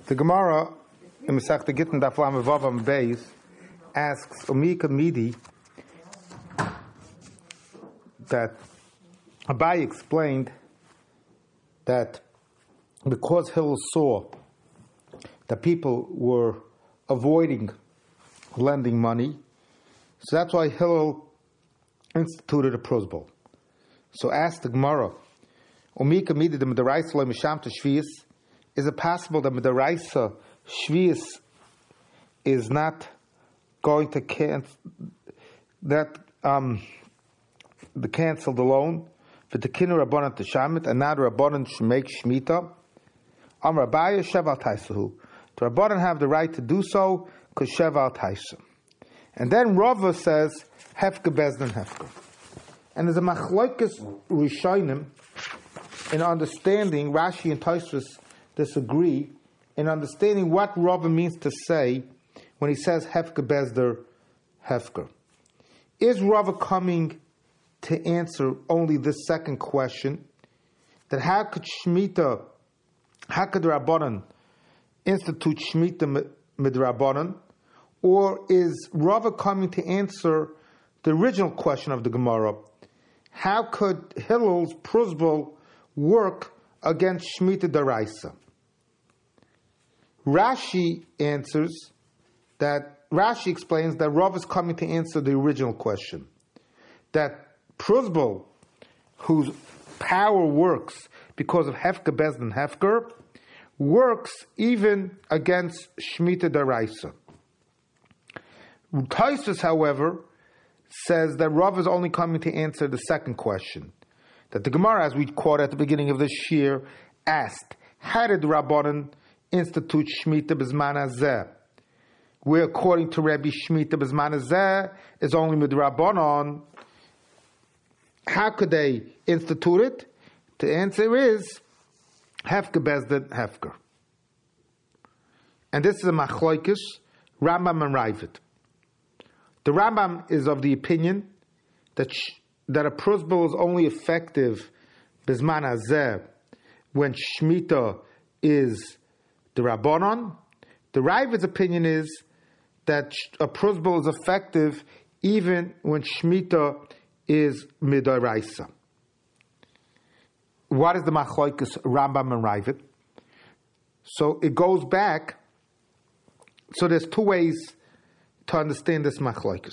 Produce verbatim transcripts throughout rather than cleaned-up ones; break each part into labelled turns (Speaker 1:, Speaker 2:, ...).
Speaker 1: The Gemara in Masechta Gittin Daf Lamed Vav Amud Beis asks Umika Midi that Abai explained that because Hillel saw that people were avoiding lending money, so that's why Hillel instituted a prosbul. So asked the Gemara, Umika Midi the Midaraisa Lo Mishamta Shvius, is it possible that Midaraisa Shvius is not going to cancel that um the cancel the loan for the kinu rabbanan to shamit and now the rabbanan should make shmita? Am Rabaya sheval taisahu. The rabbanan have the right to do so because sheval taisa. And then Rava says hefka bezdin hefka. And there's a machlokes rishonim in understanding. Rashi and Tosfos disagree in understanding what Rava means to say when he says hefka bezder hefker. Is Rava coming to answer only this second question, that how could Shemitah, how could the Rabbanan institute Shemitah midrabbanan, or is Rava coming to answer the original question of the Gemara, how could Hillel's prosbul work against Shemitah daraisa? Rashi answers that, Rashi explains that Rav is coming to answer the original question, that prosbul, whose power works because of hefka bezdin hefker, works even against Shemitah daraisa. Tosfos, however, says that Rav is only coming to answer the second question, that the Gemara, as we quote at the beginning of this year, asked, how did the Rabbanan institute Shemitah b'zman hazeh? Where, according to Rabbi, Shemitah b'zman hazeh is only midrabbanan. How could they institute it? The answer is hefka bezdin hefker. And this is a machlokes Rambam and Ravid. The Rambam is of the opinion that sh- that a prosbul is only effective b'zman hazeh when Shemitah is the Rabbanon. The Ravid's opinion is that a prosbul is effective even when Shemitah is midoraisa. What is the machlokes Rambam and Ravid? So it goes back. So there's two ways to understand this machlokes.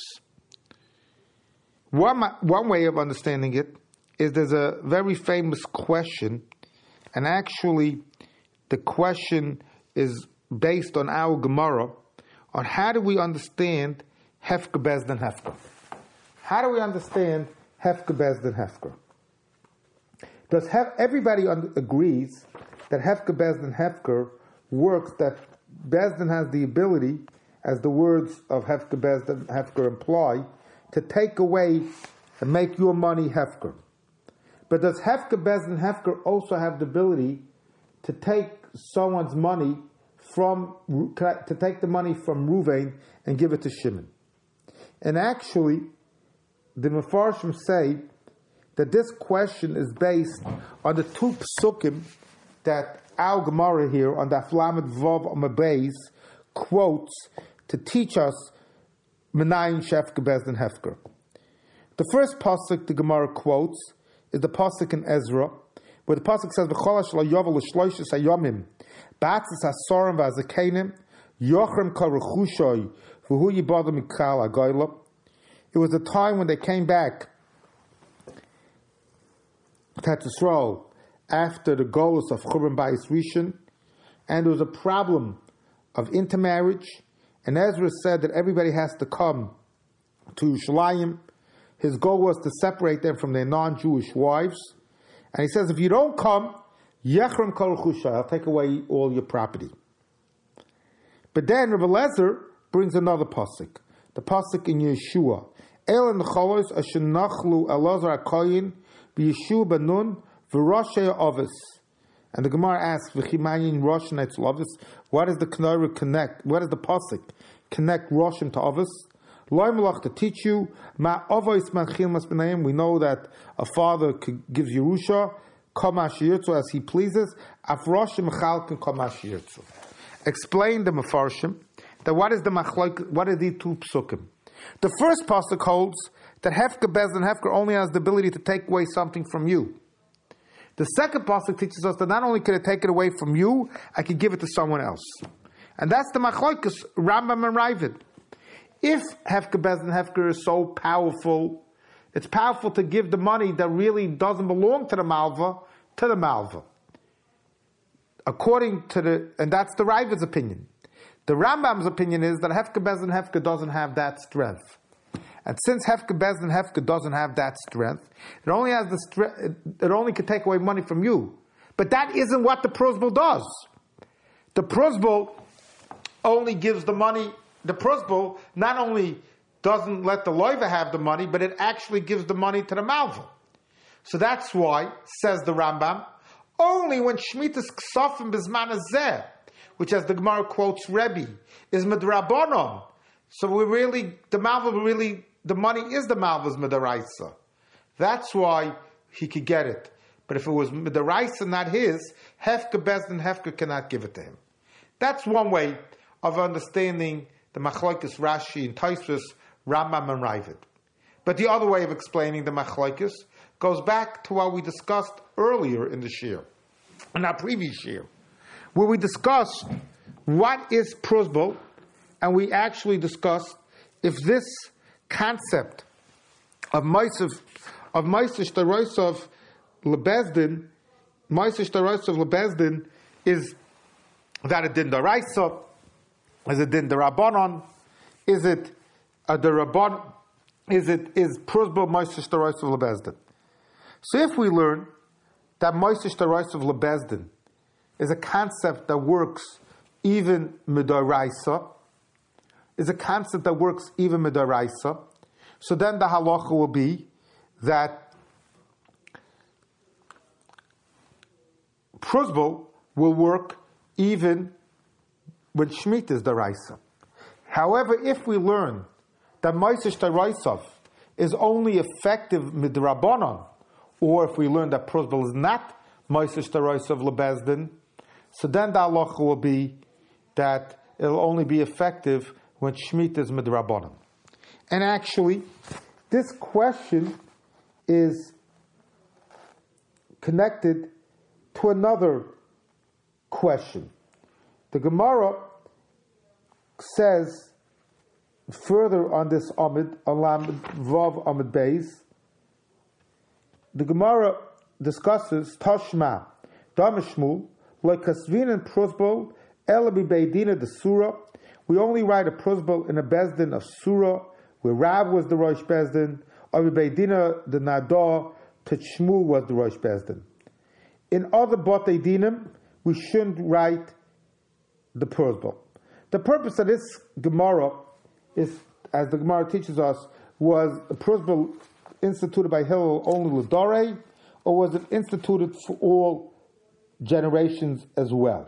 Speaker 1: One one way of understanding it is there's a very famous question, and actually the question is based on our Gemara, on how do we understand hefka bezdin hefka. How do we understand hefka bezdin hefker? Does hef, everybody un, agrees that hefka bezdin hefker works, that bezdin has the ability, as the words of hefka bezdin hefker imply, to take away and make your money hefker? But does hefka bezdin hefker also have the ability to take someone's money from, to take the money from Ruvain and give it to Shimon? And actually, the Mefarshim say that this question is based on the two psukim that our Gemara here on the Lamed Vav Amud Beis quotes to teach us Menayin Shefka Bezdin Hefker. The first pasuk the Gemara quotes is the pasuk in Ezra, where the pasuk says, "V'chol shelo yovel l'shloishes hayomim ba'atzis hasorim v'azakenim yochrem kol rechushoy v'hu yibadu mikal hagoyla." It was a time when they came back to Yisrael after the Golus of Churban Bayis Rishon, and there was a problem of intermarriage, and Ezra said that everybody has to come to Yerushalayim. His goal was to separate them from their non-Jewish wives, and he says, if you don't come, Yechrem kol chusha, I'll take away all your property. But then Rebbe Lezer brings another pasuk, the pasuk in Yeshua. El and Cholos asher nachlu Elazar HaKoyin v'Yeshua ben Nun v'Roshei Ovis. And the Gemara asks, v'chimayin Rosh Neitzel Ovis, what does the Knorah connect, what does the pasuk connect Roshim to Ovis? Loi Malach to teach you, ma Ovois manchil mas b'nayim, we know that a father gives Yerusha, kol ma sheyirtzu as he pleases, af Roshim chalkin kol ma sheyirtzu. explain the Mefarshim that what is the machloek, what are the two psukim? The first pasuk holds that Hefker Bezdin Hefker only has the ability to take away something from you. The second pasuk teaches us that not only can it take it away from you, I can give it to someone else. And that's the machloekus Rambam and Ravid. If Hefker Bezdin Hefker is so powerful, it's powerful to give the money that really doesn't belong to the Malva, to the Malva. According to the, and that's the Ravid's opinion. The Rambam's opinion is that Hefker Bezdin Hefker doesn't have that strength. And since Hefker Bezdin Hefker doesn't have that strength, it only has the strength, it only can take away money from you. But that isn't what the prosbul does. The prosbul only gives the money, the prosbul not only doesn't let the loiva have the money, but it actually gives the money to the malva. So that's why, says the Rambam, only when Shmitas Ksafim Bizman Azeh, which as the Gemara quotes Rebbe, is Midrabanon. So we really, the malva really, the money is the malva's Midaraisa. That's why he could get it. But if it was Midaraisa, not his, Hefker Bezdin Hefker cannot give it to him. That's one way of understanding the Machlokes Rashi and Tosfos, Rambam and Ravid. But the other way of explaining the Machlokes goes back to what we discussed earlier in the shir, in our previous shir, where we discussed what is prosbul, and we actually discussed if this concept of Ma'aseh of Ma'aseh Shtarosav Lebezdin, Ma'aseh Shtarosav Lebezdin is that a din daraisa, is it din darabanan, is it a darabban, is it is prosbul Ma'aseh Shtarosav Lebezdin? So if we learn that Ma'aseh Shtarosav Lebezdin is a concept that works even midaraisa, is a concept that works even midaraisa, so then the halacha will be that prosbul will work even when Shemitah is daraisa. However, if we learn that Ma'aseh Shtarosav is only effective midrabanan, or if we learn that prosbul is not Ma'aseh Shtarosav Lebezdin, so then the halacha will be that it will only be effective when Shemitah is midrabanan. And actually, this question is connected to another question. The Gemara says further on this Amid, Alam Vav Amid Beis, the Gemara discusses Tashma, Damashmul, like Kasvin and Prosbul, Elabi Beidina the Surah. We only write a prosbul in a bezdin of Surah, where Rav was the Rosh Bezdin, or Beidina the Nadah, to Shmuel was the Rosh Bezdin. In other Batei Dinim, we shouldn't write the prosbul. The purpose of this Gemara is, as the Gemara teaches us, was a prosbul instituted by Hillel only L'Dorei, or was it instituted for all generations as well?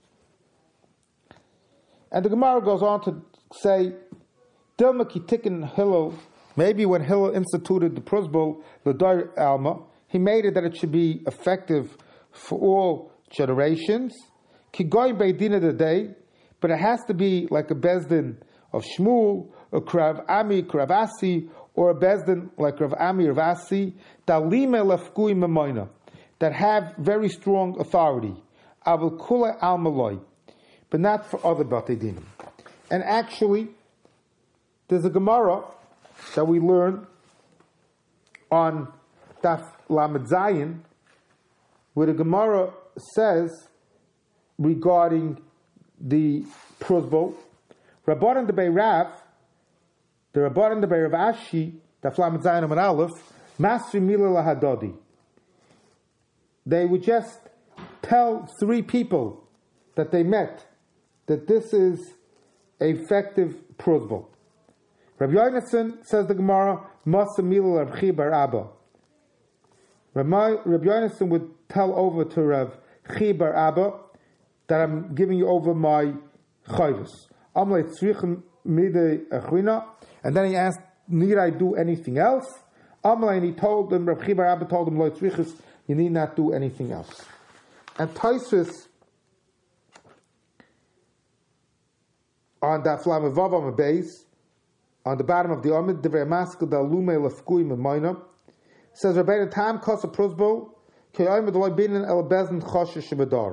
Speaker 1: And the Gemara goes on to say, Dilma Kitikin Hillel, maybe when Hillel instituted the prosbul L'Dorei Alma, he made it that it should be effective for all generations. Kigoy Beidina the day, but it has to be like a bezdin of Shmuel, or Krav Ami, Krav Asi, or a bezdin like Rav Ami, Rav Asi, Dalime Lafkui Memoina, that have very strong authority. Avul Kula Al Maloi, but not for other Batei Dinim. And actually, there's a Gemara that we learn on Daf Lamed Zayin, where the Gemara says regarding the prosbul, Rabbanan de Bei Rav, the Rabbanan de Bei Rav Ashi, Daf Lamed Zayin Amar Aleph, Masri Mila Lahadodi. They would just tell three people that they met that this is an effective prosbul. Rabbi Yonason, says the Gemara, Masa Mila Rav Chi Bar Abba. Rabbi Yonason would tell over to Rav Chi Bar Abba that I'm giving you over my chayvus. And then he asked, need I do anything else? And he told them, Rav Chi Bar Abba told him, you need not do anything else. And Tosfos on the Aflam Vav on the base, on the bottom of the Amid, the Maskal da Lume Lefkui Memoina, says Rabbeinu Tam Kosa Prusbo, Kayim the Loibinin El Bezin Chosha Shibadar.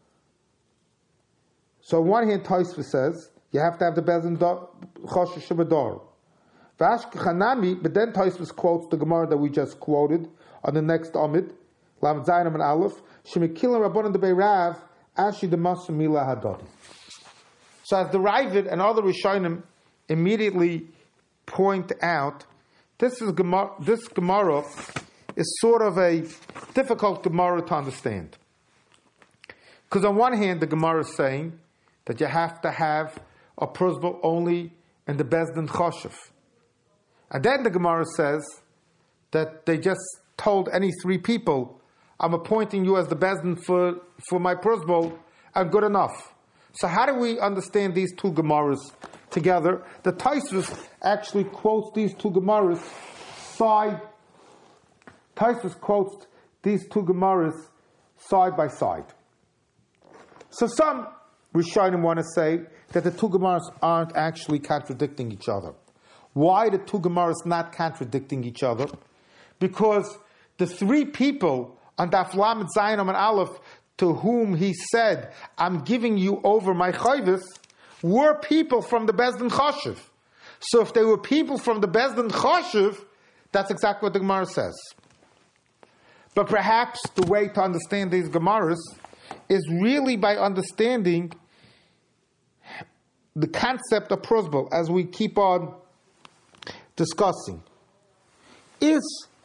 Speaker 1: So on one hand, Taisva says, you have to have the Bezin Chosha Shibadar. Vashk Chanami, but then Taisva quotes the Gemara that we just quoted on the next Amid, Lam Zainam and Aleph, Shemikilan Rabbanan de Beirav, Ashi de Masu Mila Hadadi. So as the Ravid and other Rishonim immediately point out, this is Gemara, this Gemara is sort of a difficult Gemara to understand. Because on one hand, the Gemara is saying that you have to have a prosbul only in the Bezdin Choshev. And then the Gemara says that they just told any three people, I'm appointing you as the Bezdin for, for my prosbul, and good enough. So how do we understand these two Gemaras together? The Taisvus actually quotes these two Gemaras side. Taisvus quotes these two Gemaras side by side. So some Rishonim want to say that the two Gemaras aren't actually contradicting each other. Why the two Gemaras not contradicting each other? Because the three people on Daf Lamed Zayin and Aleph to whom he said, I'm giving you over my chayvis, were people from the Bezdin Choshev. So if they were people from the Bezdin Choshev, that's exactly what the Gemara says. But perhaps the way to understand these Gemaras is really by understanding the concept of prosbul, as we keep on discussing. Is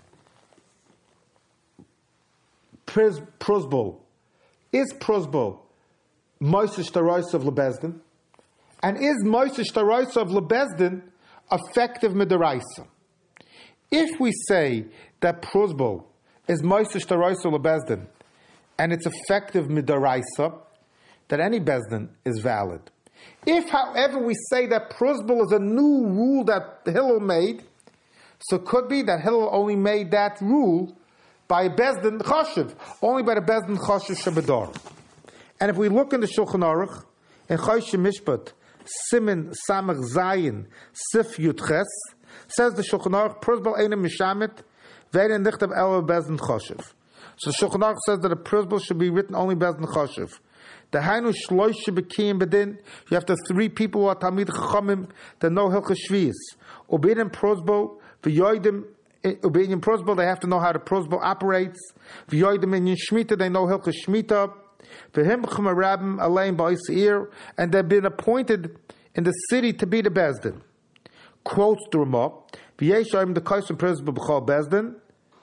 Speaker 1: prosbul Is prosbul Moisish Tarais of Lebezdin? And is Moisish Tarais of Lebezdin effective midaraisa? If we say that prosbul is Moisish Tarais of Lebezdin and it's effective midaraisa, that any Bezdin is valid. If, however, we say that prosbul is a new rule that Hillel made, so it could be that Hillel only made that rule by Bezdin Choshev, only by the Bezdin Choshev Shabadar. And if we look in the Shulchan Aruch, in Choshe Mishpat, Simin Samach Zayin, Sif Yutches, says the Shulchan Aruch, prosbul Einem Mishamit, Ve'ein Nichtav Ela Bezdin Choshev. So the Shulchan Aruch says that a prosbul should be written only Bezdin Choshev. The Hainu Shloishe B'Kiyim Bedin, you have to three people who are Talmid Chachamim that know Hilchos Shvius. Obedient prosbul, V'yoidim in prosbul, they have to know how the prosbul operates. V'yoidim in Shmita, they know Hilchos Shmita. V'him ch'marabim aleim ba'isir, and they've been appointed in the city to be the Bezdin. Quotes the Ramah, V'yeshayim the kaisim prosbul b'chol Bezdin.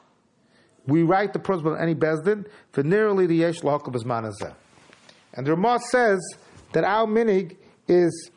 Speaker 1: We write the prosbul in any Bezdin, v'nearly the yesh l'hakol b'zman hazeh. And the Ramah says that our minig is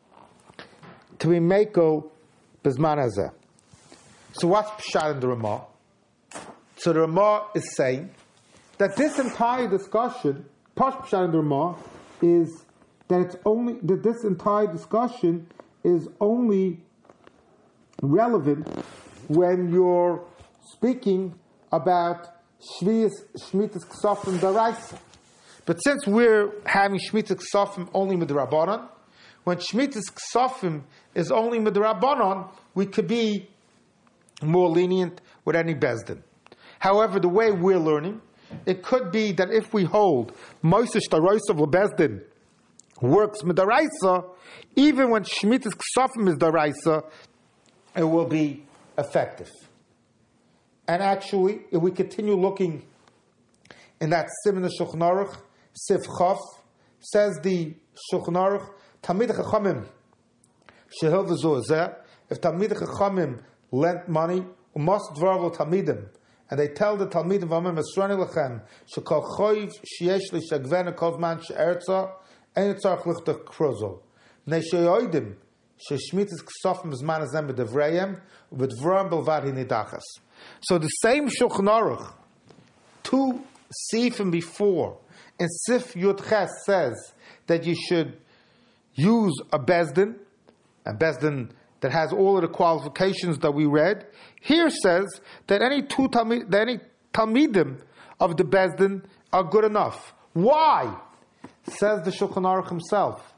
Speaker 1: to be meko b'zman hazeh. So what's Pshat in the Ramah? So the Ramah is saying that this entire discussion, Pash Pshat in the Ramah, is that it's only that this entire discussion is only relevant when you're speaking about Shmitas Ksofim Daraisa. But since we're having Shmitas Ksofim only with the Rabbanon, when Shmitas Ksofim is only with the Rabbanon, we could be more lenient with any Bezdin. However, the way we're learning, it could be that if we hold Moisish Tarais of Lebezdin works midaraisa, even when Shmitas Ksofim is daraisa, it will be effective. And actually, if we continue looking in that Siman Shulchan Aruch, Sif Chof, says the Shulchan Aruch, Talmid Chachamim Shehil V'Zo Zeh, if Talmid Chachamim lent money, umas dvarvo talmidim, and they tell the talmidim v'amim esrani lechem shekol choiv sheyesh li shagven kol man she'erza ein tzarich lichtach krozo ne'sheyoidim sheshmitas ksofim zman azem b'devrayim v'dvram belvad hinidachas. So the same Shulchan Aruch, two sifim before, in Sif Yud Ches says that you should use a bezdin, a bezdin that has all of the qualifications that we read. Here says that any two talmid, that any talmidim of the Bezdin are good enough. Why? Says the Shulchan Aruch himself.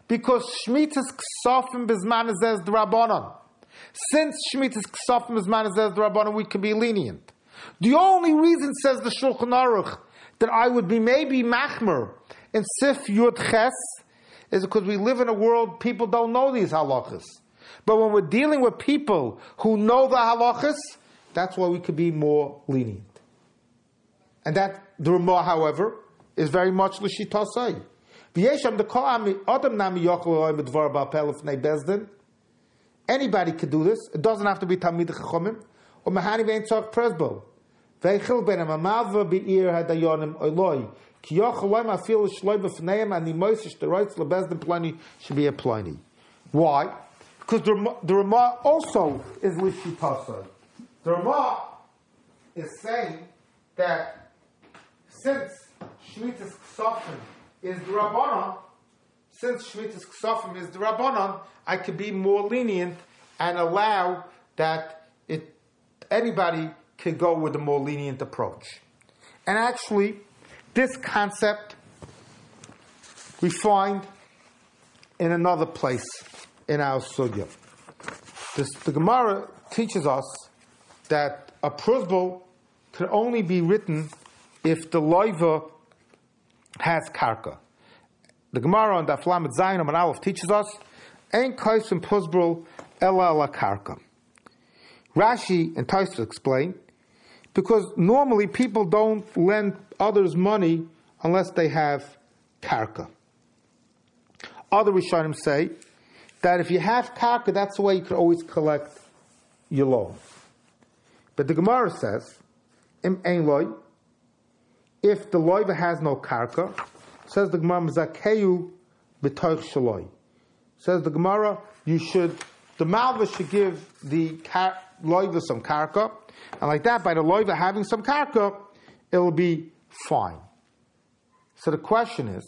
Speaker 1: Because Shmitas Ksofim Bizman Zez Drabanan. Since Shmitas Ksofim Bizman Zez Drabanan, we can be lenient. The only reason, says the Shulchan Aruch, that I would be maybe machmer in Sif Yud Ches is because we live in a world people don't know these halachas. But when we're dealing with people who know the halachas, that's why we could be more lenient. And that, the Ramah, however, is very much l'shitasai. Anybody could do this. It doesn't have to be Talmid Chachomim. Or Mahani vein tzarich presbo. Veichil ben amamalva be'ir hadayonim oiloi. Ki yochel loim afil shloi b'fneim and the moisish the rights lebezdin pliny should be a pliny. Why? Because the, the Ramah also is l'shitasai. The Ramah is saying that since Shmitas Ksofim is the Rabbanon, since Shmitas Ksofim is the Rabbanon, I could be more lenient and allow that it anybody can go with a more lenient approach. And actually, this concept we find in another place in our sugya. This, the Gemara teaches us that a prosbul can only be written if the loiva has karka. The Gemara on Daf Lamed Zayin and Aleph teaches us, "Ein kaisim prosbul ela la karka." Rashi and Tosfos explain, because normally people don't lend others money unless they have karka. Other Rishonim say that if you have karka, that's the way you can always collect your loan. But the Gemara says, "Im ein loy," if the loiva has no karka, says the Gemara, "Mzakeyu b'toich shaloi." Says the Gemara, you should, the malva should give the kar, loiva some karka, and like that, by the loiva having some karka, it'll be fine. So the question is,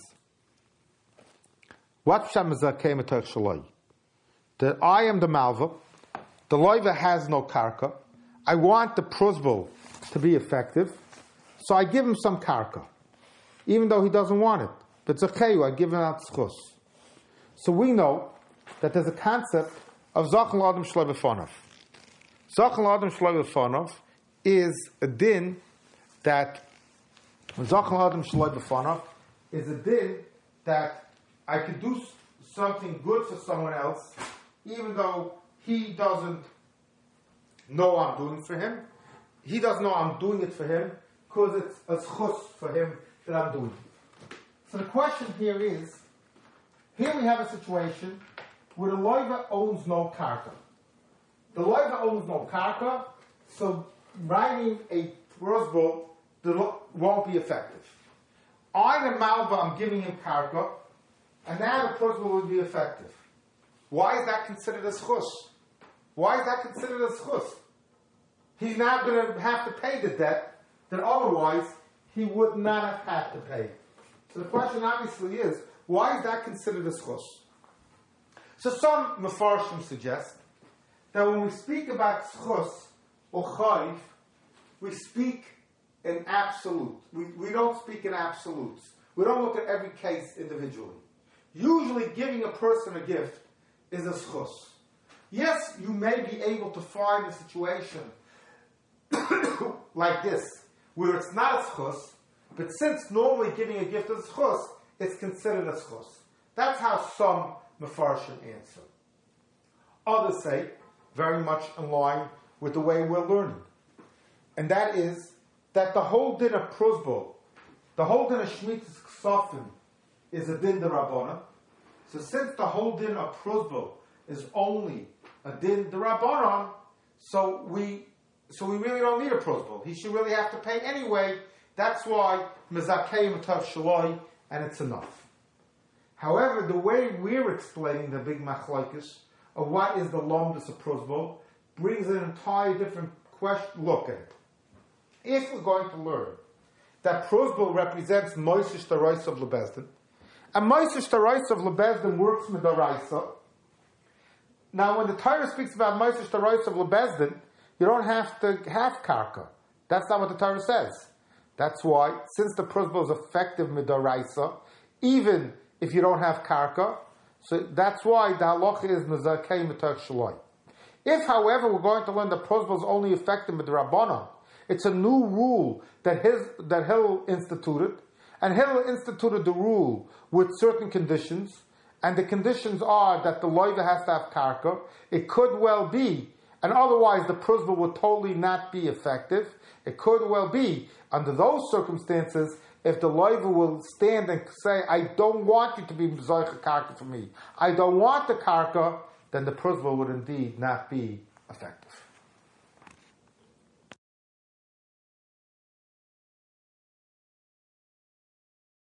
Speaker 1: what pshat mzakeyu b'toich shaloi? That I am the malva, the loiva has no karka, I want the prosbul to be effective, so I give him some karka, even though he doesn't want it. But zakeyu, I give him out schus. So we know that there's a concept of Zachal Adam Shloi B'Fanov. Zachal Adam Shloi B'Fanov is a din that Zachal Adam Shloi B'Fanov is a din that I could do something good for someone else, even though he doesn't know I'm doing it for him. He doesn't know I'm doing it for him because it's a schus for him that I'm doing it. So the question here is, here we have a situation where the loiva owns no karka. The loiva owns no karka, so writing a prosbul won't be effective. I, the malva, I'm giving him karka, and now the prosbul will be effective. Why is that considered a schus? Why is that considered a schus? He's now going to have to pay the debt that otherwise he would not have had to pay. So the question obviously is, why is that considered a schus? So some mefarshim suggest that when we speak about schus or chayv, we speak in absolute. We, we don't speak in absolutes. We don't look at every case individually. Usually giving a person a gift is a schus. Yes, you may be able to find a situation like this, where it's not a schus, but since normally giving a gift is a schus, it's considered a schus. That's how some mefarshim answer. Others say, very much in line with the way we're learning, and that is that the whole din of prosbul, the whole din of shmitas ksofim, is a din derabbanan. So since the whole din of prosbul is only a din derabbanan, so we so we really don't need a prosbul. He should really have to pay anyway. That's why mezakei matav shaloi, and it's enough. However, the way we're explaining the big machlokes of what is the lomdus of prosbul brings an entire different question. Look at it. If we're going to learn that prosbul represents moisish daraisa of lebezdin, and moisish daraisa of lebezdin works with daraisa. Now, when the Torah speaks about moisish daraisa of lebezdin, you don't have to have karka. That's not what the Torah says. That's why, since the prosbul is effective midoraisa, even if you don't have karka, So that's why the halacha is mezakei mitar shaloi. If, however, we're going to learn that prosbul is only effective with the Rabbanon, it's a new rule that his that Hillel instituted, and Hillel instituted the rule with certain conditions, and the conditions are that the loiva has to have karka. It could well be, and otherwise the prosbul would totally not be effective. It could well be, under those circumstances, if the loiva will stand and say, I don't want you to be mzoicha karka for me, I don't want the karka, then the prosbul would indeed not be effective.